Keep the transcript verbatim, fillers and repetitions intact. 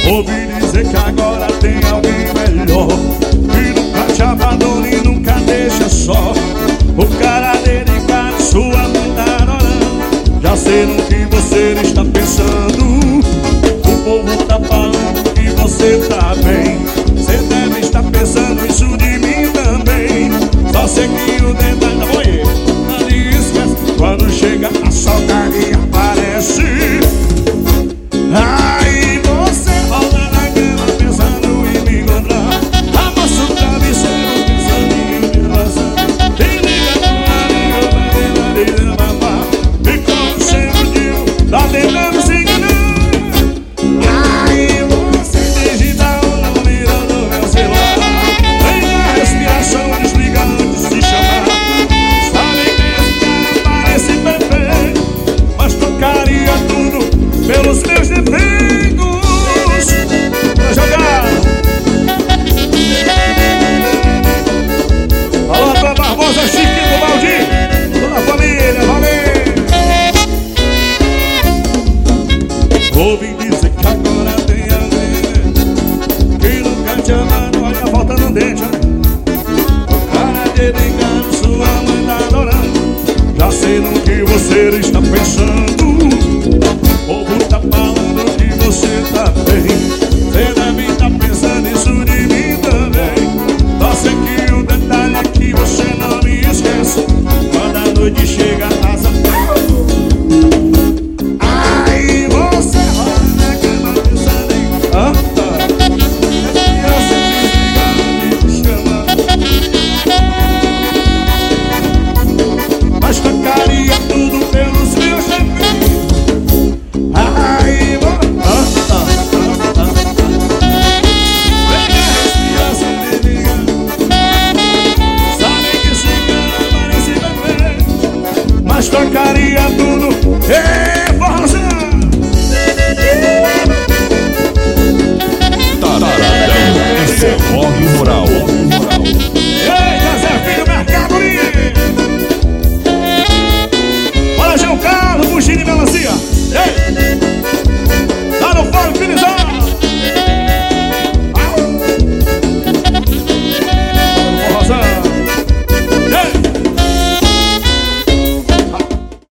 Ouvi dizer que agora tem alguém melhor, que nunca te abandona e nunca deixa só. O cara dedicado, sua mãe tá adorando. Já sei no que você está pensando. O povo tá falando que você tá bem. Você deve estar pensando isso de mim também. Só sei que o dedo ainda foi. Nadie esquece quando chega a saudade aparece. Aí você rola na cama pensando em me encontrar. Amassa o travesseiro pensando em me abraçar. E liga pro amigo pra ver a vida babá. E como sempre digo, tá tentando se enganar. Aí você digita o número do meu celular. Vem a respiração, desliga antes de chamar. Sabe que esse cara parece perfeito, mas tocaria tudo pelos meus defeitos. Pra jogar. Alô, Dona Barbosa, Chiquinho, Valdir, toda a família, valeu. Ouvi dizer que agora tem alguém que nunca te amado, olha a volta no dente, né? O cara dedicado, sua mãe tá adorando. Já sei no que você